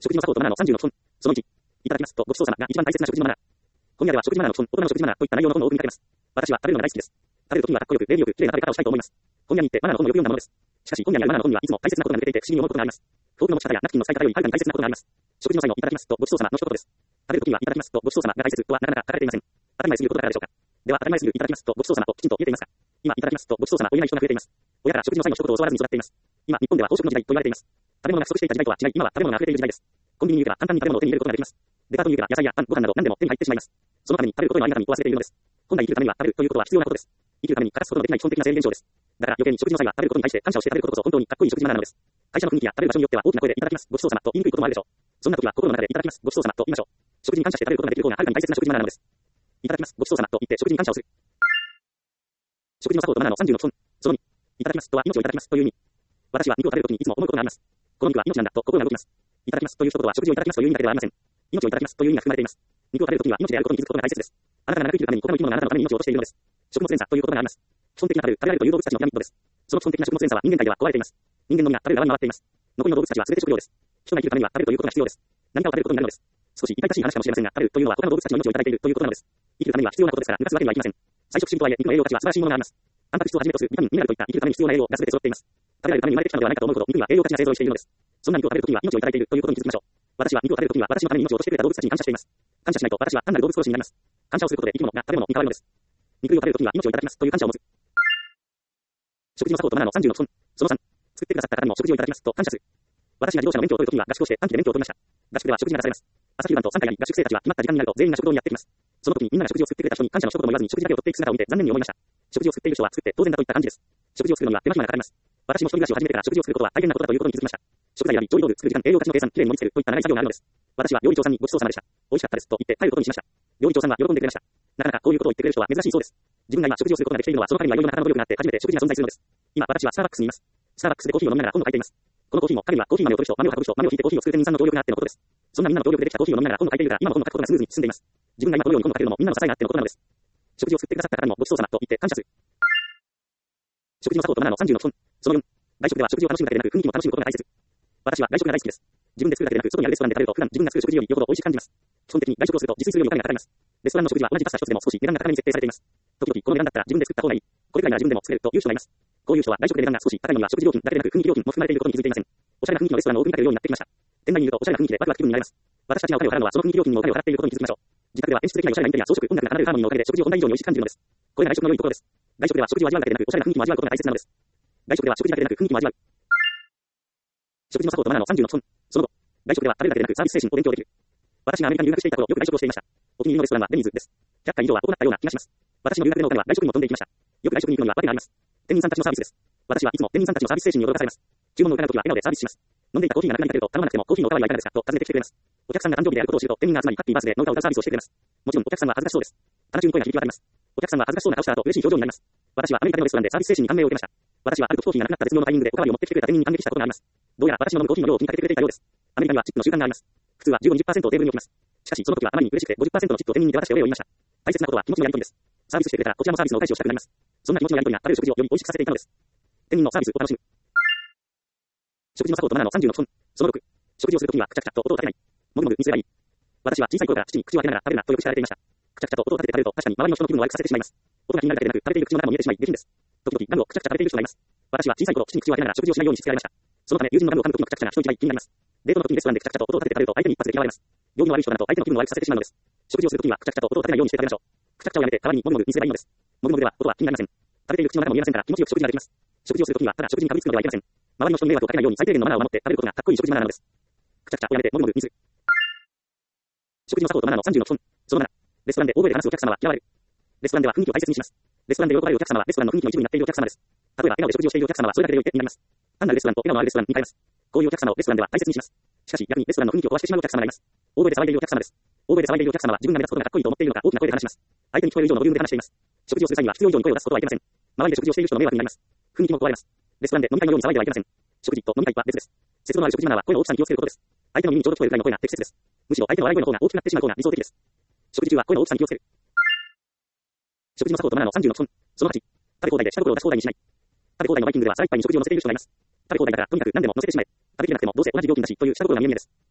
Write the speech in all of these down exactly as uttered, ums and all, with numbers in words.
食事の作法とマナーのさんじゅうの基本。そのいち。いただきますとごちそうさまが一番大切な食事のマナー。本屋では食事マナーの基本、大人の食事マナーといった内容の本を多く見かけます。私は食べるのが大好きです。食べるときにはかっこよく、礼儀よく、綺麗な食べ方をしたいと思います。本屋に行ってマナーの本をよく読んだものです。しかし、本屋にあるマナーの本にはいつも大切なことが抜けていて不思議に思うことがあります。フォークの持ち方やナプキンの使い方よりはるかに大切なことがあります。食事の際のいただきますとごちそうさまの一言です。食べるときにはいただきますとごちそうさまが大切とはなかなか書かれていません。当たり前すぎることだからでしょうか。では当たり前すぎるいただきますとごちそうさまときちんと言えていますか。今いただきますとごちそうさまを言えない人が増えています。親から食事の際の一言を教わらずに育っています。今、日本では飽食の時代と言われています。食べ物が不足していた時代とは違い、今は食べ物が溢れている時代です。コンビニに行けば簡単に食べ物を手に入れることができます。デパートに行けば野菜やパン、ご飯など何でも手に入ってしまいます。そのために食べることへのありがたみを忘れているのです。本来生きるためには食べるということは必要なことです。生きるために欠かすことのできない基本的な生理現象です。だから余計に食事の際は食べることに対して感謝をして食べることこそ本当にかっこいい食事マナーなのです。会社の雰囲気や食べる場所によっては大きな声でいただきますごちそうさまと言いにくいこともあるでしょう。そんな時は心の中でいただきますごちそうさまと言いましょう。食事に感謝して食べることができる方がはるかに大切な食事マナーなのです。いただきますごちそうさまと言って食事に感謝をする。食事の作法とマナーのさんじゅうの基本。そのに。いただきますとは命をいただきますという意味。私は肉を食べるときにいつも思うことがあります。この肉は命なんだと心が動きます。いただきますという一言は食事をいただきますという意味だけではありません。命をいただきますという意味が含まれています。肉を食べるときには命であることに気づくことが大切です。あなたが長く生きるために他の生き物があなたのために命を落としているのです。食物連鎖ということがあります。基本的な食べる、食べられるという動物たちのピラミッドです。その基本的な食物連鎖は人間界では壊れています。人間のみが食べる側に回っています。残りの動物たちは全て食料です。人が生きるためには食べるということが必要です。何かを食べることになるのです。少し痛々しい話かもしれませんが、食べるというのは他の動物たちの命をいただいているということなのです。生きるためには必要なことですから、抜かすわけにはいきません。菜食主義とはいえ、肉の栄養価値は素晴らしいものがあります。タンパク質をはじめとするビタミン、ミネラルといった生きるために必要な栄養が全て揃っています。食べられるために生まれてきたのではないかと思うほど肉には栄養価値が勢揃いしているのです。そんな肉を食べるときには命をいただいているということに気づきましょう。私は肉を食べるときには私のために命を落としてくれた動物たちに感謝しています。感謝しないと私は単なる動物殺しになります。感謝をすることで生き物が食べ物に変わるのです。肉を食べるときには命をいただきますという感謝を持つ。食事の作法とマナーのさんじゅうの基本。そのさん。作ってくださった方にも食事をいただきますと感謝する。私が自動車の免許を取るときには合宿をして短期で免許を取りました。合宿では食事が出されます。朝昼晩とさんかいあり、合宿生たちは決まった時間になると全員が食堂にやってきます。その時にみんなが食事を作ってくれた人に感謝の一言も言わずに食事だけを取っていく姿を見て残念に思いました。食事を作っている人は作って当然だといった感じです。食事を作るのには手間暇がかかります。私も一人暮らしを始めてから食事を作ることは大変なことだということに気づきました。食材選び、調理道具、作る時間、栄養価値の計算、きれいに盛り付けるといった長い作業があるのです。私は料理長さんにごちそうさまでした。美味しかったですと言って帰ることにしました。料理長さんは喜んでくれました。なかなかこういうことを言ってくれる人は珍しいそうです。自分が今食事をすることができているのはその彼にはいろいろな方の努力があって初めて食事が存在するのです。今私はスターバックスにいます。スターバックスでコーヒーを飲みながら本を書いています。このコーヒーも彼にはコーヒー豆を取る人、豆を運ぶ人、豆をひいてコーヒーを作る店員さんの協力があってのことです。そんなみんなの協力でできたコーヒーを飲みながら本を書いているから今も本を書くことがスムーズに進んでいます。自分が今このように本を書けるのもみんなの支えがあってのことなのです。食事を作ってくださった方にもごちそうさまと言って感謝する。食事の作法とマナーのさんじゅうの基本。そのよん。外食では食事を楽しむだけでなく雰囲気も楽しむことが大切。私は外食が大好きです。自分で作るだけでなく外にあるレストランで食べると普段自分が作る食事よりよほど美味しく感じます。基本的に外食をすると自炊するよりお金がかかります。レストランの食事は同じパスタ一つでも少し値段が高めに設定されています。時々この値段だったら自分で作った方がいい。これくらいなら自分でも作れるという人がいます。こういう人は外食で値段が少し高いのには食事料金だけでなく雰囲気料金も含まれていることに気づいていません。おしゃれな雰囲気のレストランを多く見かけるようになってきました。店内にいるとおしゃれな雰囲気でワクワク気分になれます。私たちがお金を払うのはその雰囲気料金にお金を払っていることに気づきましょう。自宅では演出的なおしゃれなインテリア、装飾、音楽が奏でるハーモニーのおかげで食事を本来以上に美味しく感じるのです。これが外食の良いところです。外食では食事を味わうだけでなくおしゃれな雰囲気も味わうことが大切なのです。外食では食事だけでなく雰囲気も味わう。食事の作法とマナーのさんじゅうの基本。その後、外食では食べるだけでなくサービス精神を勉強できる。私がアメリカに留学していた頃、よく外食をしていました。お気に入りのレストランはデニーズです。ひゃっかい以上は行ったような気がします。私の留学でのお金は外食にも飛んでいきました。よく外食に行くのには訳があります。店員さんたちのサービスです。私はいつも店員さんたちのサービス精神に驚かされます。注文のお金の時は笑顔でサービスします。飲んでいたコーヒーがなくなりかけると頼まなくてもコーヒーのおかわりはいかがですかと尋ねてきてくれます。お客さんが誕生日であることを知ると店員が集まりハッピーバースデーの歌を歌うサービスをしてくれます。もちろんお客さんは恥ずかしそうです。鼻中に声が響き渡ります。お客さんは恥ずかしそうな顔した後嬉しい表情になります。私はアメリカのレストランでサービス精神に感銘を受けました。私はある時コーヒーがなくなった絶妙のタイミングでおかわりを持ってきてくれた店員に感激したことがあります。どうやら私の飲むコーヒーの量を気にかけてくれていたようです。アメリカにはチップの習慣があります。普通はじゅうご、にじゅっパーセントをテーブルに置きます。しかしその時はあまりに嬉しくて ごじゅっパーセント のチップを店員に手渡してお礼を言いました。大切なことは気持ちのやり取りです。サービスしてくれたらこちらもサービスのお返しをしたくなります。そんな気持ちのやり取りが食べる食事をより美味しくさせていたのです。店員のサービスを楽しむ。食事の作法とマナーのさんじゅうの基本。そのろく。食事をするときにはくちゃくちゃと音を立てない。もぐもぐにすればいい。私は小さい頃から父に口を開けながら食べるなとよく知られていました。くちゃくちゃと音を立てて食べると確かに周りの人の気分を悪くさせてしまいます。音が気になるだけでなく食べている口の中も見えてしまい下品です。時々ガムをくちゃくちゃ食べている人がいます。私は小さい頃父に口を開けながら食事をしないようにしつけられました。そのため友人のガムを噛む時のくちゃくちゃが人一倍気になります。デートの時にレストランでくちゃくちゃと音を立てて食べると相手に一発で嫌われます。行儀の悪い人だと相手の気分を悪くさせてしまうのです。食事をするときにはくちゃくちゃと音を立てないようにして食べましょう。くちゃくちゃをやめて代わりにもぐもぐにすればいいのです。もぐもぐでは音は気になりません。食べている口の中も見えませんから気持ちよく食事ができます。食事をするときにはただ食事にかぶりつくのではいけません。周りの人に迷惑をかけないように最低限のマナーを守って食べることがかっこいい食事マナーなのです。くちゃくちゃをやめてもぐもぐにする。食事の作法とマナーのさんじゅうの基本。そのなな。レストランで大声で話すお客様は嫌われる。レストランでは雰囲気を大切にします。レストランで喜ばれるお客様はレストランの雰囲気の一部になっているお客様です。例えば笑顔で食事をしているお客様はそれだけで良い点になります。単なるレストランと笑顔のあるレストランに変えます。こういうお客様をレストランでは大切にします。しかし逆にレストランの雰囲気を壊してしまうお客様がいます。大声で騒いでいるお客様です。大声で騒いでいるお客様は自分が目立つことがかっこいいと思っているのか大きな声で話します。相手に聞こえる以上のボリュームで話しています。食事をする際には必要以上に声を出すことはいけません。周りで食事をしている人の迷惑になります。雰囲気も壊れます。レストランで飲み会のように騒いではいけません。食事と飲み会は別です。節度のある食事マナーは声の大きさに気をつけることです。相手の耳にちょうど聞こえるくらいの声が適切です。むしろ相手の笑い声の方が大きくなってしまう方が理想的です。食事中は声の大きさに気をつける。食事の作法とマナーのさんじゅうの基本。そのはち。食べ放題で下心を出し放題にしない。食べ放題のバイキングでは皿いっぱいに食事を乗せている人がいます。食べ放題だからとにかく何でも乗せてしまえ。食べきれなくてもどうせ同じ料金だしという下心が見え見えです。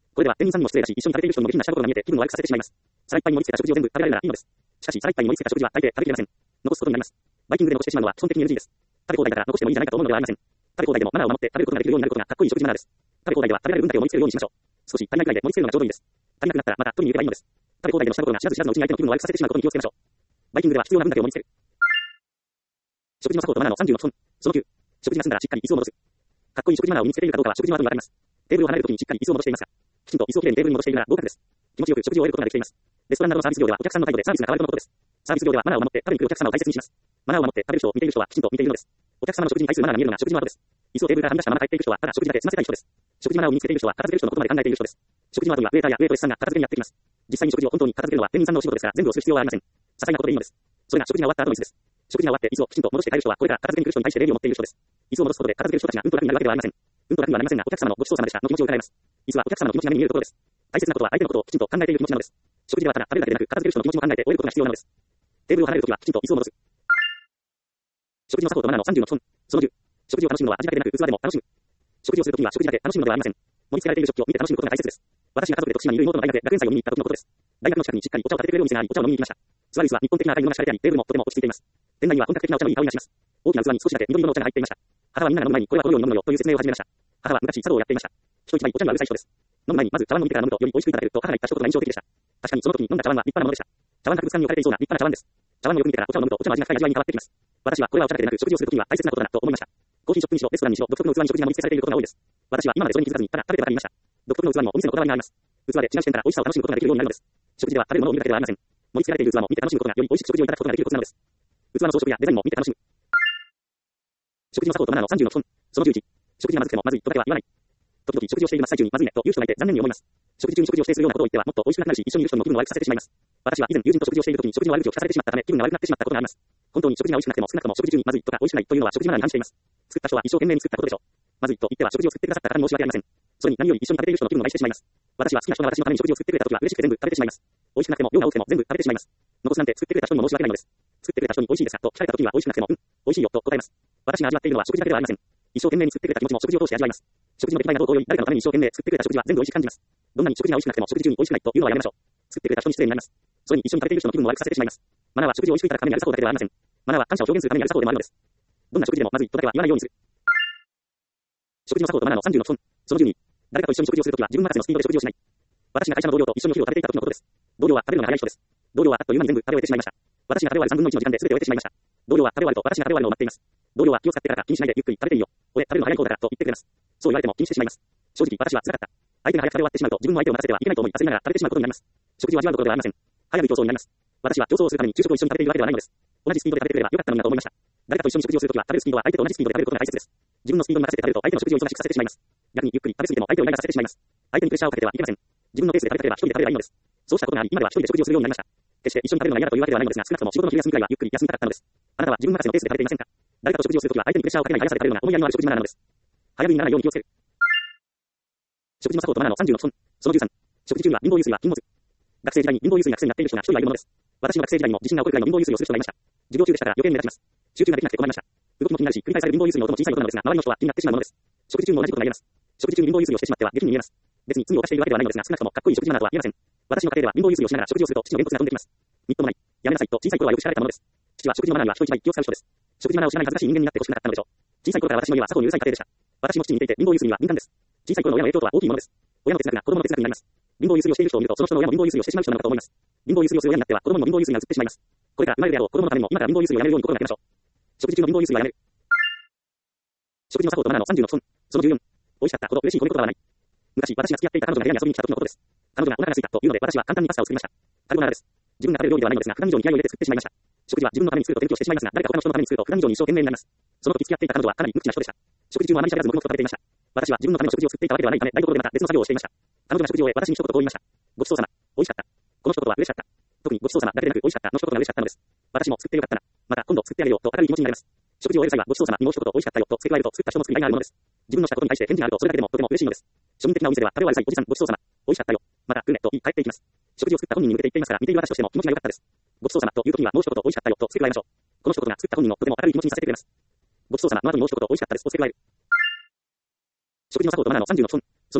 これでは、店員さんにも失礼だし、一緒に食べている人にも下品な下心が見えて、気分を悪くさせてしまいます。皿いっぱいに盛り付けた食事を全部食べられるならいいのです。しかし、皿いっぱいに盛り付けた食事は大抵食べきれません。残すことになります。バイキングで残してしまうのは基本的に エヌジー です。食べ放題だから残してもいいんじゃないかと思うのではありません。食べ放題でもマナーを守って食べることができるようになることがかっこいい食事マナーです。食べ放題では食べられる分だけを盛り付けるようにしましょう。少し足りないくらいで盛り付けるのがちょうどいいです。足りなくなったらまた取りに行けばいいのです。食べ放題での下心が知らず知らずのうちに相手の気分を悪くさせてしまうことに気をつけましょう。バイキングでは必要な分だけを盛り付ける。食事の作法とマナーのさんじゅうの基本。そのきゅう。食事が済んだらしっかり椅子を戻す。かっこいい食事マナーを身につけているかどうかは食事の後にわかります。テーブルを離れるときにしっかり椅子を戻していますが、きちんと椅子をきれいにテーブルに戻しているなら合格です。気持ちよく食事を終えることができています。レストランなどのサービス業ではお客さんの態度でサービスが変わるとのことです。サービス業ではマナーを守って食べに来るお客様を大切にします。マナーを守って食べる人を見ている人はきちんと見ているのです。お客様の食事に対するマナーが見えるのが食事の後です。椅子をテーブルからはみ出したまま帰っていく人はただ食事だけ済ませたい人です。食事マナーを身につけている人は片付ける人のことまで考えている人です。食事の後にはウェイターやウェイトレスさんが片付けにやってきます。実際に食事を本当に片付けるのは店員さんのお仕事ですから全部をする必要はありません。些細なことでいいのです。それが食事が終わった後の椅子です。食事が終わって椅子をきちんと戻して帰る人はこれから片付けに来る人に対して礼儀を持っている人です。椅子を戻すことで片付ける人たちがうんと楽になるわけではありません。うんと楽にはなりませんがお客様のごちそうさまでしたの気持ちを伺います。椅子はお客様の気持ちが目に見えるところです。大切なことは相手のことをきちんと考えている気持ちなのです。食事ではただ食べるだけでなく片付ける人の気持ちも考えて終えることが必要なのです。テーブルを離れるときはきちんと椅子を戻す。食事の作法とマナーのさんじゅうの基本。そのじゅう。食事を楽しむのは味だけでなく器でも楽しむ。食事をするときには食事だけ楽しむのではありません。盛り付けられている食器を見て楽しむことが大切です。私が家族で徳島にいる妹の大学で学園祭を見に行った時のことです。大学の近くにしっかりお茶を立ててくれるお店があり、お茶を飲みに行きました。座る椅子は日本的な赤い布が敷かれてあり、テーブルもとても落ち着いています。店内には本格的なお茶のいい香りがします。大きな器に少しだけ緑色のお茶が入っていました。母はみんなが飲む前にこれはこのように飲むのよという説明を始めました。母は昔茶道をやっていました。人一倍お茶にはうるさい人です。飲む前にまず茶碗を見てから飲むとより美味しくいただけると母が言った一言が印象的でした。確かにその時に飲んだ茶碗は立派なものでした。茶碗博物館に置かれていそうな立派な茶碗です。茶碗をよく見てからお茶を飲むとお茶の味が深い味わいに変わってきます。私はこれはお茶だけでなく食事をする時には大切なことだなと思いました。コーヒーショップにしろレストランにしろ独特の器に食事が盛り付けされていることが多いです。私は今までそれに気づかずにただ食べてばかりいました。独特の器にもお店のこだわりがあります。器で違う視点から美味しさを楽しむことができるようになるのです。食事では食べるものを見るだけではありません。盛り付けられている器も見て楽しむことがより美味しく食事をいただくことができるコツなのです。器の装飾やデザインも見て楽しむ。食事の作法とマナーのさんじゅうの基本。そのじゅういち。食事がまずくてもまずいとだけは言わない。時々食事をしている真っ最中にまずいねという人がいて残念に思います。食事中に食事をしてするようなことを言ってはもっと美味しくなくなるし一緒にいる人にも気分を悪くさせてしまいます。私は以前友人と食事をしている時に食事の悪口を聞かされてしまったため気分が悪くなってしまったことがあります。本当に食事が美味しくなくても少なくとも食事中にまずいとか美味しくないというのは食事マナーに反しています。作った人は一生懸命に作ったことでしょう。まずいと言っては食事を作ってくださった方に申し訳ありません。それに何より一緒に食べている人の気分を害してしまいます。私は好きな人が私のために食事を作ってくれた時は嬉しくて全部食べてしまいます。美味しくなくても量が多くても全部食べてしまいます。残すなんて作ってくれた人にも申し訳ないのです。作ってくれた人に美味しいですかと聞かれた時には美味しくなくてもうん、美味しいよと答えます。私が味わっているのは食事だけではありません。一生懸命に作ってくれた気持ちも食事を通して味わいます。食事の出来栄えがどう同様に誰かのために一生懸命作ってくれた食事は全部美味しく感じます。どんなに食事が美味しくなくても食事中に美味しくないというのはやめましょう。作ってくれた人に失礼になります。それに一緒に食べている人の気分を悪くさせてしまいます。マナーは食事を美味しくいただくためにある作法だけではありません。マナーは感謝を表現するためにある作法でもあるのです。どんな食事でもまずいとだけは言わないようにする。食事の作法とマナーのさんじゅうの基本。そのじゅうに。誰かと一緒に食事をするときは自分任せのスピードで食事をしない。私が会社の同僚と一緒にお昼を食べていた時のことです。同僚は食べるのが早い人です。同僚はあっという間に全部食べ終えてしまいました。私が食べ終わるさんぶんのいちの時間で全て終えてしまいました。同僚は食べ終わると私が食べ終わるのを待っています。同僚は気を使ってからか気にしないでゆっくり食べていいよ。俺食べるの早い方だからと言ってくれます。そう言われても気にしてしまいます。正直私は辛かった。相手が早く食べ終わってしまうと自分も相手を待たせてはいけないと思い焦りながら食べてしまうことになります。食事を味わうことではありません。早い競争になります。私は競争をするために昼食を一緒に食べているわけではないのです。同じスピードで食べてくればよかったのになと思いました。誰かと一緒に食事をするときは食べるスピードは相手と同じスピードで食べることが大切です。自分のスピードに任せて食べると相手の食事を忙しくさせてしまいます。逆にゆっくり食べ過ぎても相手をイライラさせてしまいます。相手にプレッシャーをかけてはいけません。自分のペースで食べたければ一人で食べればいいのです。そうしたことがあり、今では一人で食事をするようになりました。決して一緒に食べるのが嫌だというわけではないのですが、少なくとも仕事の昼休みくらいはゆっくり休みたかったのです。あなたは自分任せのペースで食べていませんか？誰かと食事をするときは相手にプレッシャーをかけない速さで食べるのが思いやりのある食事マナーなのです。早食いにならないように気をつける。食事の作法とマナーのさんじゅうの基本。そのじゅうさん。食事中には貧乏ゆすりは禁物。学生時代に貧乏ゆすりが癖になっている人が一人はいるものです。私の学生時代にも地震が起こるくらいの貧乏ゆすりをする人がいました。授業中でしたから余計に目立ちます。集中ができなくて困りました。動きも気になるし、繰り返される貧乏ゆすりの音も小さいことなのですが、周りの人は気になってしまうものです。食事中も同じことが言えます。食事中に貧乏ゆすりをしてしまっては下品に見えます。別に罪を犯しているわけではないのですが、少なくともかっこいい食事マナーとは言えません。私の家庭では貧乏ゆすりをしながら食事をすると父のげんこつが飛んできます。みっともない。やめなさいと小さい頃はよく知られたものです。父は食事のマナーには人一倍気を使う人です。食事マナーを知らない恥ずかしい人間になってほしくなかったのでしょう。小さい頃から私の家は作法にうるさい家庭でした。私も父に似ていて貧乏ゆすりには敏感です。小さい頃の親の影響とは大きいものです。親の哲学が子供の哲学になります。貧乏ゆすりをしている人を見るとその人の親も貧乏ゆすりをしてしまう人なのかと思います。貧乏ゆすりをする親になっては子供にも貧乏ゆすりが移ってしまいます。これから生まれるであろう子供のためにも今から貧乏ゆすりをやめるように心がけましょう。食事中の貧乏ゆすりはやめる。食事の作法とマナーのさんじゅうの基本。そのじゅうよん。美味しかったほど嬉しい褒め言葉はない。昔私が付き合っていた彼女が部屋に遊びに来た時のことです。彼女がお腹が空いたというので私は簡単にパスタを作りました。カルボナーラです。自分が食べる料理ではないのですが普段以上に気合を入れて作ってしまいました。食事は自分のために作ると勉強してしまいますが、誰か他の人のために作ると普段以上に一生懸命になります。その時付き合っていた彼女はかなり無口な人でした。食事中もあまり喋らず黙々と食べていました。私は自分のための食事を作っていたわけではないため台所でまた別の作業をしていました。彼女が食事を終え私に一言こう言いました。ごちそうさま。美味しかった。この一言は嬉しかった。特にごちそうさまだけでなく美味しかったの一言が嬉しかったのです。私も作ってよかったな。また今度作ってあげようと明るい気持ちになります。食事を終える際はごちそうさまにもう一言美味しかったよと付け加えると作った人の作りがいがあるものです。自分のしたことに対して返事があるとそれだけでもとても嬉しいのです。庶民的なお店では食べ終わる際おじさんごちそうさま。美味しかったよ。また来るねと言い帰っていきます。食事を作った本人に向けて言っていますから見ている私としても気持ちが良かったです。ごちそうさまという時にはもう一言美味しかったよと付け加えましょう。この一言が作った本人をとても明るい気持ちにさせてくれます。ごちそうさまの後にもう一言美味しかったですと付け加える。食事の作法とマナーのさんじゅうの基本。そのじゅうご。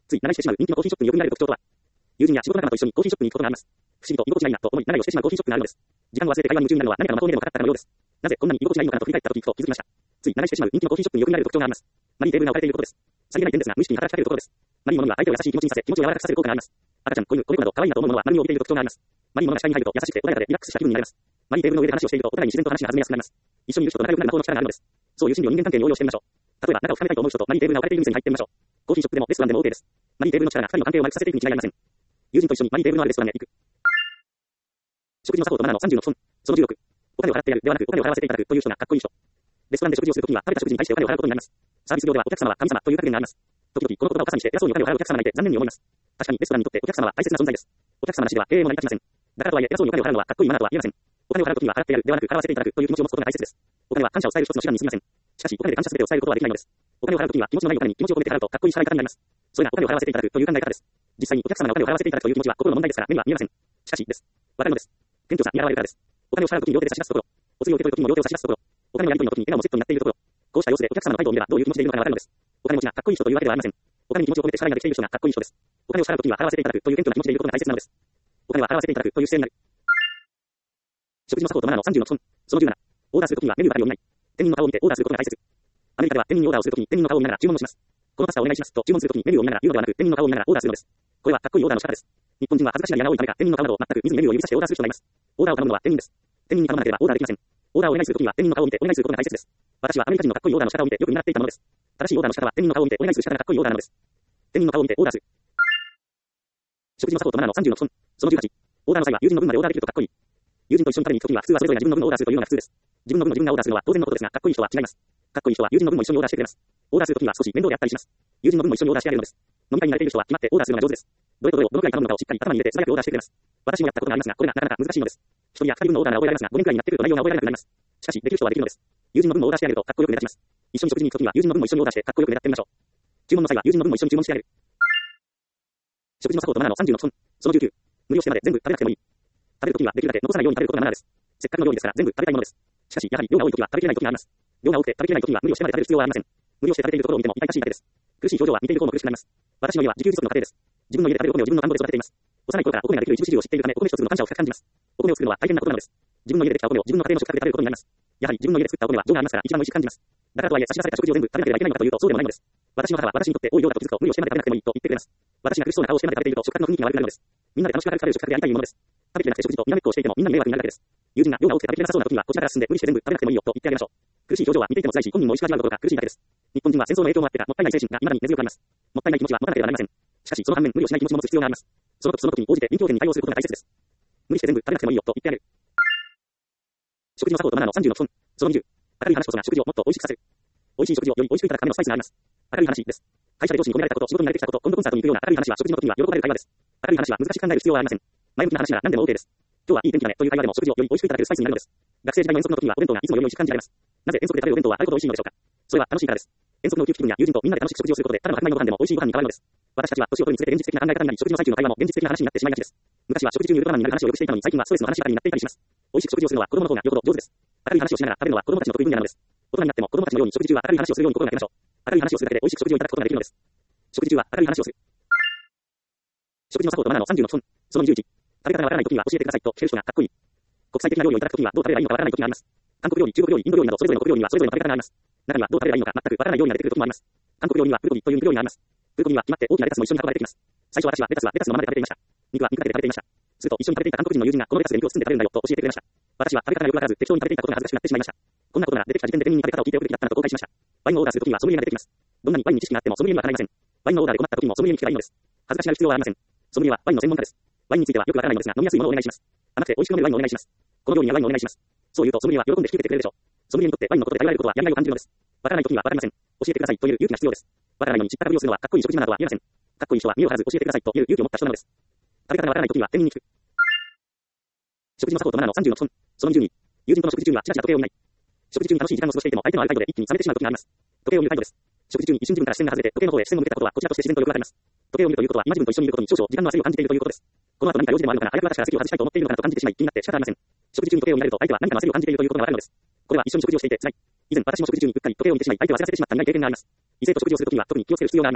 つい長居してしまう人気のコーヒーショップによく見られる特徴とは、友人や仕事仲間と一緒にコーヒーショップに行くことがあります。不思議と居心地がいいなと思い、長居をしてしまうコーヒーショップがあるのです。時間を忘れて会話に夢中になるのは何かのまとめでもかかったからのようです。なぜこんなに居心地がいいのかなと振り返った時ふと気づきました。つい長居してしまう人気のコーヒーショップによく見られる特徴があります。マリーテーブルが置かれていることです。さりげない点ですが、無意識に働きかけるところです。マリーものには相手を優しい気持ちにさせ、気持ちを柔らかくさせる効果があります。赤ちゃん、子犬、子猫など可愛いなと思うものは丸みを帯びている特徴があります。マリーものが視界に入ると優しくて穏やかでリラックスした気分になれます。マリーテーブルの上で話をしているとお互いに自然と話が弾みやすくなります。一緒にいる人と仲良くなる魔法の力があるのです。そういう心理を人間関係に応用してみましょう。例えば仲を深めたいと思う人とマリーテーブルが置かれている店に入ってみましょう。コーヒーショップでもレストランでも OK です。マリーテーブルの力が二人の関係を丸くさせていくに違いありません。友人と一緒にマリーテーブルのあるレストランへ行く。食事の作法とマナーのさんじゅうの基本。そのじゅうろく。お金を払ってやるではなくお金を払わせていただくという人がかっこいい人。レストランで食事をするときには食べた食事に対してお金を払うことになります。サービス業ではお客様は神様という格言があります。時々この言葉を傘にして偉そうにお金を払うお客様がいて残念に思います。確かにレストランにとってお客様は大切な存在です。お客様なしでは経営も成り立ちません。だからとはいえ偉そうにお金を払うのはかっこいいマナーとは言えません。お金を払うときには払ってやるではなく払わせていただくという気持ちを持つことが大切です。お金は感謝を伝える一つの手段に過ぎません。しかしお金で感謝すべてを伝えることはできないのです。お金を払うときには気持ちのないお金に気持ちを込めて払うとかっこいい払い方になります。それがお金を払わせていただくという考え方です。実際にお客様がお金を払わせていただくという気持ちは心の問題ですから目には見えません。しかしです。わかるのです。謙虚さに現れるからです。お金を支払うときに両手で差し出すところ、お釣りを受け取るときにも両手を差し出すところ、お金のやり取りのときに笑顔もセットになっているところ、こうした様子でお客様の態度を見ればどういう気持ちでいるのかがわかるのです。お金持ちがかっこいい人というわけではありません。お金に気持ちを込めて支払いができている人がかっこいい人です。お金を支払うときには払わせていただくという謙虚な気持ちでいることが大切なのです。お金は払わせていただくという姿勢になる。食事の作法とマナーのさんじゅうの基本。そのじゅうなな。オーダーするときにはメニューから読みない。店員の顔を見てオーダーすることが大切。アメリカでは店員にオーダーをするときに店員の顔を見ながら注文をします。このパスタをお願いしますと注文するときにメニューを見ながら言うのではなく店員の顔を見ながらオーダーするのです。これはかっこいいオーダーの仕方です。日本人は恥ずかしがり屋が多いためか店員の顔などを全く見ずにメニューを指さしてオーダーする人がいます。オーダーを頼むのは店員です。店員に頼まなければオーダーできません。オーダーをお願いするときには店員の顔を見てお願いすることが大切です。私はアメリカ人のかっこいいオーダーの仕方を見てよく見習っていたものです。正しいオーダーの仕方は店員の顔を見てお願いする仕方がかっこいいオーダーなのです。店員の顔を見てオーダーする。食事の作法とマナーのさんじゅうの基本。そのじゅうはち。オーダーの際は友人の分までオーダーできるとかっこいい。友人と一緒に食べに行くときには普通はそれぞれが自分の分をオーダーするというのが普通です。自分の分の自分がオーダーするのは当然のことですがかっこいい人は違います。かっこいい人は友人の分も一緒にオーダーしてくれます。オーダーするときには少し面倒であったりします。友人の分も一緒にオーダーしてやれるのです。飲み会に慣れている人は決まってオーダーするのが上手です。どれとどれをどのくらい頼むのかをしっかり頭に入れて素早くオーダーしてくれます。私もやったことがありますがこれがなかなか難しいのです。一人や二人分のオーダーが覚えられますがごねんくらいになってくると内容が覚えられなくなります。しかしできる人はできるのです。友人の分もオーダーしてあげるとかっこよく目立ちます。一緒に食事に行くときには友人の分も一緒にオーダーしてかっこよく目立ってみましょう。注文の際は友人の分も一緒に注文してあげる。食事の作法とマナーのさんじゅうの基本。そのじゅうきゅう。無理をしてまで全部食べなくてもいい。食べるときにはできるだけ残さないように食べることがマナーです。せっかくの料理ですから全部食べたいものです。しかしやはり量が多いときは食べきれないときがあります。量が多くて食べきれないときには無理をしてまで食べる必要はありません。無理をして食べているところを見ても痛々しいだけです。苦しい表情は見ている方も苦しくなります。私の家は自給自足の家庭です。自分の家で食べるお米を自分の田んぼで育てています。幼い頃からお米ができる一部始終を知っているためお米一つの感謝を深く感じます。お米を作るのは大変なことなのです。自分の家でできたお米を自分の家庭の食卓で食べることになります。やはり自分の家で作ったお米は情がありますから一番美味しく感じます。だからとはいえ差し出された食事を全部食べなければいけないのかというとそうでもないのです。私の母は私にとって多い量だと気づくと無理をしてまで食べなくてもいいと言ってくれます。私が苦しそうな顔をしてまで食べていると食卓の雰囲気が悪くなるのです。みんなで楽しく食べる食卓でありたいものです。食べきれなくて食事とにらめっこをしていてもみんなに迷惑になるだけです。友人が量が多くて食べきれなさそうな時にはこちらから進んで無理して全部食べなくてもいいよと言ってあげましょう。苦しい表情は見ていても辛いし本人も美味しく味わうことが苦しいだけです。日本人は戦争の影響もあってかもったいない精神が未だに根強くあります。もったいない気持ちは持たなければなりません。しかしその反面無理をしない気持ちも持つ必要があります。その時その時に応じて臨機応変に対応することが大切です。無理して全部食べなくてもいいよと言ってあげる。食事の作法とマナーのさんじゅうの基本。そのにじゅう。明るい話こそが食事をもっと美味しくさせる。美味しい食事をより美味しくいただくためのスパイスがあります。明るい話です。会社で上司に褒められたこと、仕事に慣れてきたこと、今度コンサートに行くような明るい話は食事の時には喜ばれる会話です。明るい話は難しく考える必要はありません。前向きな話なら何でも OK です。今日はいい天気だねという会話でも食事をより美味しくいただけるスパイスになるのです。学生時代の遠足の時にはお弁当がいつもより美味しく感じられます。なぜ遠足で食べるお弁当はあるほど美味しいのでしょうか。それは楽しいからです。遠足のウキウキ気分や友人とみんなで楽しく食事をすることでただの白米のご飯でも美味しいご飯に変わるのです。私たちは年を取るにつれて現実的な考え方になり食事の最中の会話も現実的な話になってしまいがちです。昔は食事中にウルトラマンになる話をよくしていたのに最近はストレスの話ばかりになっていたりします。美味しく食事をするのは子供の方がよほど上手です。明るい話をしながら食べるのは子供たちの得意分野なのです。大人になっても子供たちのように食事中は明るい話をするように心がけましょう。明るい話をするだけで美味しく食事をいただくことができるのです。食事中は明るい話をする。食事の作法とマナーのさんじゅうの基本。そのにじゅういち。食べ方がわからないときには教えてくださいと聞ける人がかっこいい。国際的な料理をいただくときにはどう食べればいいのかわからないときがあります。韓国料理、中国料理、インド料理などそれぞれの国料理にはそれぞれの食べ方があります。中にはどう食べればいいのか全くわからないようになってくるときもあります。韓国料理にはプルコギという肉料理があります。プルコギには決まって大きなレタスも一緒に運ばれてきます。最初私はレタスはレタスのままで食べていました。肉は肉だけで食べていました。すると一緒に食べていた韓国人の友人がこのレタスで肉を包んで食べるんだよと教えてくれました。私は食べ方がよくわからず適当に食べていたことが恥ずかしくなってしまいました。こんなことなら出てきた時点で店員に食べ方を聞いておくべきだったなと後悔しました。ワインをオーダーするときにはソムリエが出てきます。どんなにワインに知識があってもソムリエにはかないません。ワインのオーダーで困ったときにもソムリエに聞けばいいのです。恥ずかしがる必要はありません。ソムリエはワインの専門家です。ワインについてはよくわからないのですが飲みやすいものをお願いします。甘くて美味しく飲めるワインをお願いします。この料理にはワインをお願いします。そう言うとソムリエは喜んで引き受けてくれるでしょう。ソムリエにとってワインのことで頼られることはやりがいを感じるのです。わからないときにはわかりません。教えてくださいという勇気が必要です。わからないのに知ったかぶりをするのはかっこいい食事マナーとは言えません。かっこいい人は身を張らず教えてくださいという勇気を持った人なのです。食べ方がわからないときには店員に聞く。食事の作法とマナーのさんじゅうの基本。そのにじゅうに。友人との食事中にはチラチラ時計を見ない。食事中に楽しい時間を過ごしていても相手のある態度で一気に冷めてしまうときがあります。時計を見る態度です。食事中に一瞬自分から視線が外れて時計の方へ視線を向けたことはこちらとして自然とよくわかります。時計を見るということは今自分と一緒にいることに少々時間の焦りを感じているということです。この後何か用事でもあるのかな、あやく私から席を外したいと思っているのかなと感じてしまい気になって仕方ありません。食事中に時計を見られると相手は何かの焦りを感じているということがわかるのです。これは一緒に食事をしていて辛い。以前私も食事中にうっかり時計を見てしまい相手を焦らせてしまった苦い経験があります。異性と食事をするときには特に気をつける必要があります。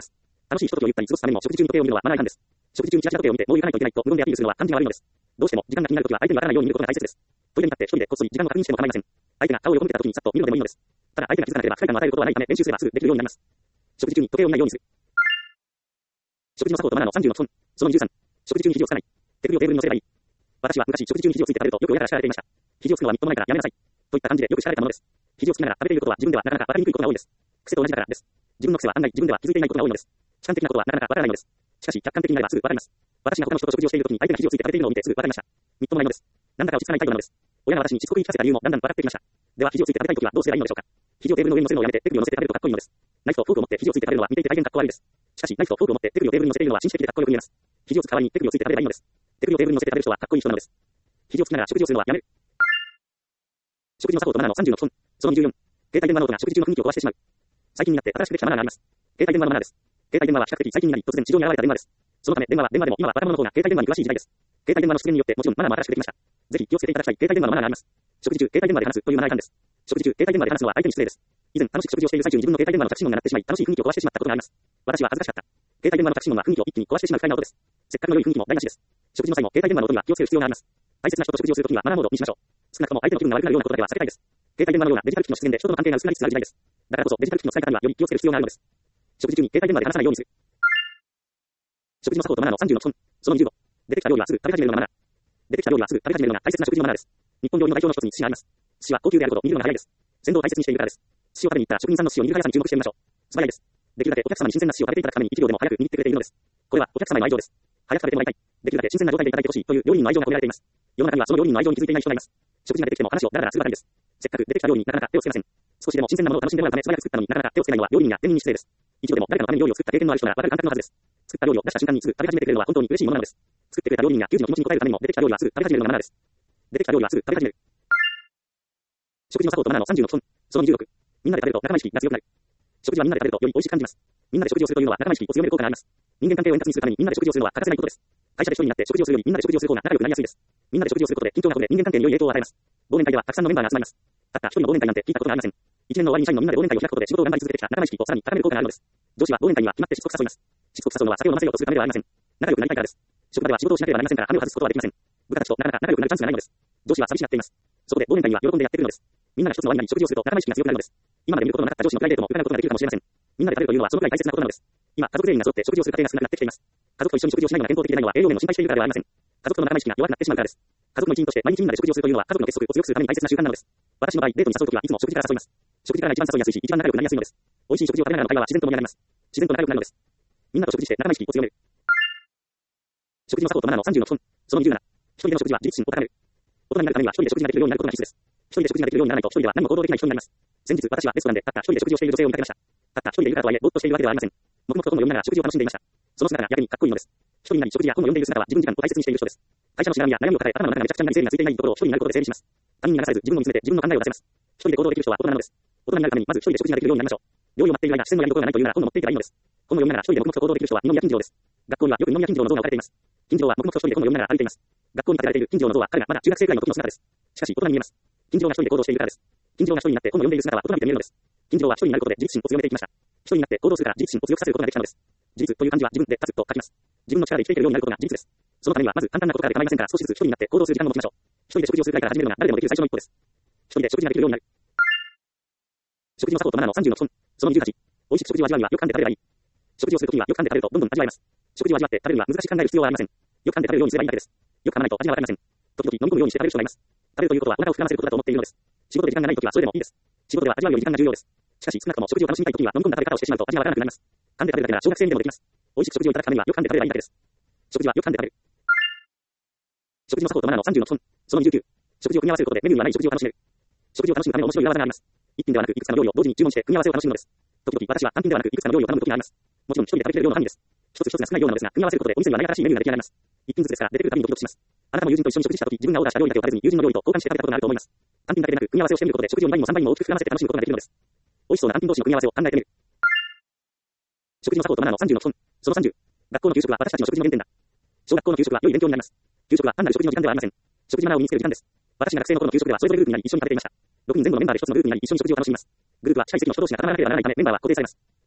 楽しいひとときをゆったり過ごすためにも食事中に時計を見るのはマナー違反です。食事中にチラチラ時計を見てもう行かないといけないと無言でアピールするのは感じが悪いのです。どうしても時間が気になるときは相手にわからないように見ることが大切です。トイレに立って一人でこっそり時間を確認しても構いません。相手が顔を横向けたときにさっと見るのでもいいのです。ただ相手が気づかなければ不快感を与えることはないため練習すればすぐできるようになります。食事中に時計を見ないようにする。食事の作法とマナーのさんじゅうの基本。そのにじゅうさん。食事中に肘をつかない。手首をテーブルに乗せればいい。私は昔食事中に肘をついて食べるとよく親から叱られていました。肘をつくのはみっともないからやめなさい。といった感じでよく叱られたものです。肘をつきながら食べていることは自分ではなかなかわかりにくいことが多いです。癖と同じだからです。自分の癖は案外自分では気づいていないことが多いのです。主観的なことはなかなかわからないのです。しかし客観的になればすぐわかります。私が他の人と食事をしているときに相手が肘をついて食べているのを見てすぐわかりました。みっともないのです。なんだか落ち着かない態度なのです。親が私にしつこく言い聞かせた理由もだんだん分かってきました。では肘をついて食べたいときはどうすればいいのでしょうか。肘をテーブルの上に乗せるのをやめて手首を乗せて食べるとかっこいいのです。ナイフとフォークを持って肘をついて食べるのは見ていて大変かっこ悪いです。しかしナイフとフォークを持って手首をテーブルに乗せているのは紳士的でかっこよく見えます。肘をつく代わりに手首をついて食べればいいのです。手首をテーブルに乗せて食べる人はかっこいい人なのです。肘をつきながら食事をするのはやめる。食事の作法とマナーのさんじゅうの基本。そのにじゅうよん。携帯電話の音が食事中の雰囲気を壊してしまう。最近になって新しくできたマナーがあります。携帯電話のマナーです。携帯電話は比較的最近になり突然市場に現れた電話です。そのため電話は電話でも今は若者の方が携帯電話に詳しい時代です。携帯電話の出現によってもちろんマナーも新しくできました。ぜひ気をつけていただきたい携帯電話のマナーがあります。食事中携帯電話で話すというマナー違反です。食事中携帯電話で話すのは相手に失礼です。以前楽しく食事をしている最中に自分の携帯電話の着信音が鳴ってしまい楽しい雰囲気を壊してしまったことがあります。私は恥ずかしかった。携帯電話の着信音は雰囲気を一気に壊してしまう不快な音です。せっかくの良い雰囲気も台無しです。食事の際も携帯電話の音には気をつける必要があります。大切な人と食事をするときにはマナーモードにしましょう。少なくとも相手の気分が悪くなるようなことだけは避けたいです。携帯電話のようなデジタル機器の出現で人との関係が薄くなりつつある時代です。だからこそデジタル機器の使い方にはより気をつける必要があるのです。食事中に携帯電話で話さないようにする。食事の作法とマナーのさんじゅうの基本。そのにじゅうご。出てきた料理はすぐ食べ始めるのがマナー。出てきた料理はすぐ食べ始めるのが大切な食事のマナーです。日本料理の代表の一つに寿司があります。寿司は高級であるほど煮るのが早いです。鮮度を大切にしているからです。寿司を食べに行ったら職人さんの寿司を煮る速さに注目してみましょう。素早いです。できるだけお客様に新鮮な寿司を食べていただくためにいちびょうでも早く握ってくれているのです。これはお客様への愛情です。早く食べてもらいたい。できるだけ新鮮な状態でいただいてほしいという料理人の愛情が込められています。世の中にはその料理人の愛情に気づいていない人がいます。食事が出てきても話をだらだらするばかりです。せっかく出てきた料理になかなか手をつけません。少しでも新鮮なものを楽しんでもらうため素早く作ったのになかなか手をつけないのは料理人や店員に失礼です。一度でも誰かのために料理を作った経験のある人ならわかる感覚のはずです。作った料理を出した瞬間にすぐ食べ始めてくれるのは本当に嬉しいものなのです。作ってくれた料理人が給仕の気持ちに応えるためにも出てきた料理はすぐ食べ始めるのがマナーです。出てきた料理はすぐ食べ始める。食事の作法とマナーのさんじゅうの基本。そのにじゅうろく。みんなで食べると仲間意識が強くなる。食事はみんなで食べるとより美味しく感じます。みんなで食事をするというのは仲間意識を強める効果があります。人間関係を円滑にするためにみんなで食事をするのは欠かせないことです。会社で一人になって食事をするよりみんなで食事をする方が仲良くなりやすいです。みんなで食事をすることで緊張がほぐれ人間関係に良い影響を与えます。忘年会ではたくさんのメンバーが集まります。たった一人の忘年会なんて聞いたことがありません。一年の終わりに社員のみんなで忘年会を開くことで仕事を頑張り続けてきた仲間意識をさらに高める効果があるのです。上司は忘年会には決まってしつこく誘います。しつこく誘うのは酒を飲ませようとするためではありません。仲良くなりたいからです。職場では仕事をしなければなりませんから羽目を外すことはできません。部下たちとなかなか仲良くなるチャンスがないのです。上司は寂しがっています。そこで忘年会には喜んでやってくるのです。みんなが一つの輪になり食事をすると仲間意識が強くなるのです。今まで見ることのなかった上司のプライベートも伺うことができるかもしれません。みんなで食べるというのはそのくらい大切なことなのです。今、家族全員が揃って食事をする家庭が少なくなってきています。家族と一緒に食事をしないのが健康的でないのは栄養面を心配しているからではありません。家族との仲間意識が弱くなってしまうからです。家族の一員として毎日みんなで食事をするというのは家族の結束を強くするために大切な習慣なのです。私の場合、デートに誘うときはいつも食事から誘います。食事からが一番誘いやすいし、一番仲良くなりやすいのです。美味しい食事を食べながらの会話は自然と盛り上がります。自然と仲良くなるのです。みんなと食事して仲間意識を強める。食事の作法とマナーのさんじゅうの基本。そのにじゅうなな。一人での食事は自立心を高める。大人になるためには一人で食事ができるようになることが必須です。一人で食事ができるようにならないと一人では何も行動できない人になります。先日私はレストランでたった一人で食事をしている女性を見かけました。たった一人でいるからとはいえぼーっとしているわけではありません。黙々と本を読みながら食事を楽しんでいました。その姿が逆にかっこいいのです。一人になり食事や本を読んでいる姿は自分時間を大切にしている人です。会社のしがらみや悩みを抱え頭の中がめちゃくちゃになり整理がついていないところを一人になることで整理します。他人に流されず自分を見つめて自分の考えを出せます。一人で行動できる人は大人なのです。大人になるためにまず一人で食事ができるようになりましょう。料理を待っている間、視線のやりどころがないというなら本を持っていけばいいのです。本を読みながら一人で黙々と行動できる人は二宮金次郎です。学校にはよく二宮金次郎の像が置かれています。金次郎は黙々と一人で本を読みながら歩いています。学校に建てられている金次郎の像は彼がまだ中学生くらいの時の姿です。しかし大人に見えます。金次郎が一人で行動しているからです。金次郎が一人になって本を読んでいる姿は大人びて見えるのです。金次郎は一人になることで自立心を強めていきました。一人になって行動するから自立心を強くさせることができたのです。自立という漢字は自分で立つと書きます。自分の力で生きていけるようになることが自立です。そのためにはまず簡単なことからで構いませんから少しずつ一人になって行動する時間を持ちましょう。一人で食事をするくらいから始めるのが誰でもできる最初の一歩です。一人で食事ができるようになる。食事の作法とマナーのさんじゅうの基本。そのにじゅうはち。美味しく食事を味わうにはよく噛んで食べればいい。食事をするときにはよく噛んで食べるとどんどん味わえます。食事を味わって食べるには難しく考える必要はありません。よく噛んで食べるようにすればいいだけです。よく噛まないと味がわかりません。時々飲み込むようにして食べる人がいます。食べるということはお腹を膨らませることだと思っているのです。仕事で時間がないときはそれでもいいです。仕事では味わうより時間が重要です。しかし少なくとも食事を楽しみたいときには飲み込んだ食べ方をしてしまうと味がわからなくなります。噛んで食べるだけなら小学生にでもできます。美味しく食事をいただくためにはよく噛んで食べればいいだけです。食事はよく噛んで食べる。食事の作法とマナーのさんじゅうの基本。そのにじゅうきゅう。食事を組み合わせることでメニューにはない食事を楽しめる。食事を楽しむための面白い裏技があります。一品ではなくいくつかの料理を同時に注文して組み合わせを楽しむのです。時々私は単品ではなくいくつかの料理を頼む時があります。もちろん一人で食べきれる量の単位です。一つ一つが少ないようなのですが、組み合わせることでお店にはない新しいメニューが出来上がります。一品ずつですから出てくるたびにドキドキします。あなたも友人と一緒に食事した時、自分がオーダーした料理だけを食べずに友人の料理と交換して食べたことがあると思います。単品だけでなく組み合わせをしてみることで食事をにばいもさんばいも大きく膨らませて楽しむことができるのです。美味しそうな単品同士の組み合わせを考えてみる。食事の作法とマナーのさんじゅうの基本。そのさんじゅう。学校の給食は私たちの食事の原点だ。小学校の給食は良い勉強になります。給食は単なる食事の時間ではありません。食事マナーを身につける時間です。私が学生の頃の給食ではそれぞれグループになり一緒に食べていました。ろくにん全部のメンバーで一つのグループになり一緒に食事を楽しみます。グループは近い席の人同士が固まらなければならないためメンバーは固定されます。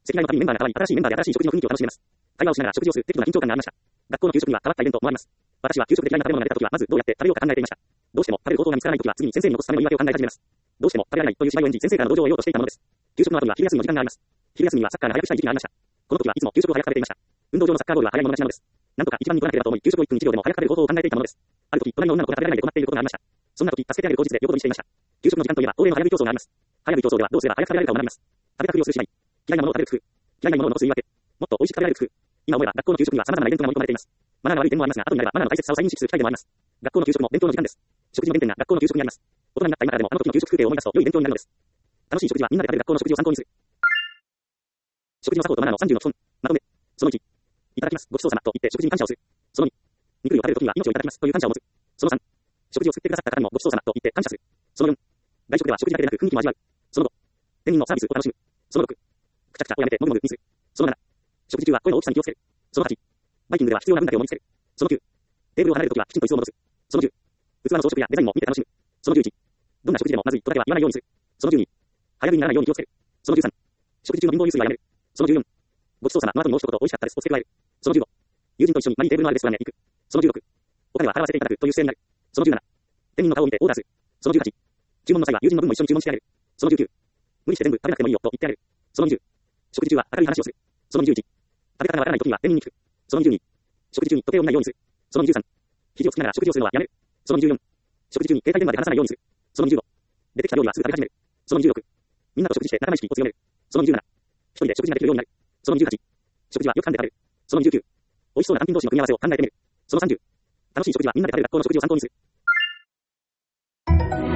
席替えのたびにメンバーが変わり、新しいメンバーで新しい食事の雰囲気を楽しめます。会話をしながら食事をする適度な緊張感がありました。学校の給食には変わったイベントもあります。私は給食で嫌いな食べ物が出たときは、まずどうやって食べようか考えていました。どうしても食べる方法が見つからないときは、次に先生に残すための言い訳を考え始めます。どうしても食べられないという芝居を演じ、先生からの同情を得ようとしていたものです。給食の後には昼休みの時間があります。昼休みにはサッカーが早くしたい時期がありました。この時はいつも給食を早く食べていました。運動場のサッカーボールは早いもの勝ちなのです。なんとか一番に取らなければと思い、給食をいっぷんいちびょうでも早く食べる方法を考えていたものです。ある時、隣の女の子が食べられないで困っていることがありました。そんな時、助けてあげる口実で横取りしていました。給食の時間といえば、恒例の早食い競争があります。早食い競争ではどうすれば早く食べられるかを学びます。食べたふりをするしない。嫌いなものを食べる工夫。嫌いなものを残す言い訳。もっと美味しく食べられる工夫。今思えば学校の給食には様々なイベントが盛り込まれています。マナーが悪い点もありますが、後になればマナーの大切さを再認識する機会でもあります。学校の給食も勉強の時間です。食事の原点が学校の給食にあります。大人になった今からでもあの時の給食風景を思い出すと良い勉強になるのです。楽しい食事はみんなで食べる学校の食事を参考にする。食事の作法とマナーのさんじゅうの基本。まとめ。そのいち。いただきます。ごちそうさまと言って食事に感謝をする。そのに。肉類を食べるときには命をいただきますという感謝を持つ。そのさん。食事を作ってくださった方にもごちそうさまと言って感謝する。そのよん。外食では食事だけでなく雰囲気も味わう。そのご。店員のサービスを楽しむ。そのろく。くちゃくちゃをやめてもぐもぐにする。そのなな。食事中は声の大きさに気をつける。そのはち。バイキングでは必要な分だけを盛り付ける。そのきゅう。テーブルを離れるときはきちんと椅子を戻す。そのじゅう。器の装飾やデザインも見て楽しむ。そのじゅういち。どんな食事でもまずいとだけは言わないようにする。そのじゅうに。早食いにならないように気をつける。そのじゅうさん。食事中の貧乏ゆすりはやめる。そのじゅうよん。ごちそうさまの後にもう一言美味しかったですと付け加える。そのじゅうご。友人と一緒にマリーテーブルのあるレストランへ行く。そのじゅうろく。お金は払わせていただくという姿勢になる。そのじゅうなな。店員の顔を見てオーダーする。そのじゅうはち。注文の際は友人の分も一緒に注文してあげる。そのじゅうきゅう。無理して全部食べなくてもいいよと言ってあげる。そのにじゅう。食事中は明るい話をする。そのにじゅういち。食べ方がわからないときには店員に聞く。そのにじゅうに。食事中に時計を見ないようにする。そのにじゅうさん。肘をつきながら食事をするのはやめる。そのにじゅうよん。食事中に携帯電話で話さないようにする。そのにじゅうご。出てきた料理はすぐ食べ始める。そのにじゅうろく。みんなと食事して仲間意識を強める。そのにじゅうなな。一人で食事ができるようになる。そのにじゅうはち。食事はよく噛んで食べる。そのにじゅうきゅう。美味しそうな単品同士の組み合わせを考えてみる。そのさんじゅう。楽しい食事はみんなで食べる学校の食事を参考にする。